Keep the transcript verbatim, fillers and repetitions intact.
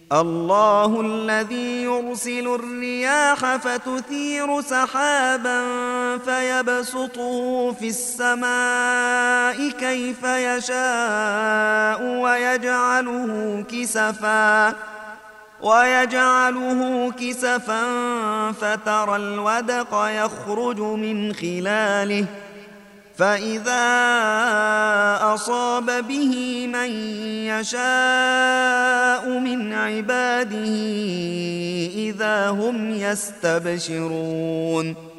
الله الذي يرسل الرياح فتثير سحابا فيبسطه في السماء كيف يشاء ويجعله كسفا ويجعله كسفا فترى الودق يخرج من خلاله فإذا أصاب به من يشاء من عباده إذا هم يستبشرون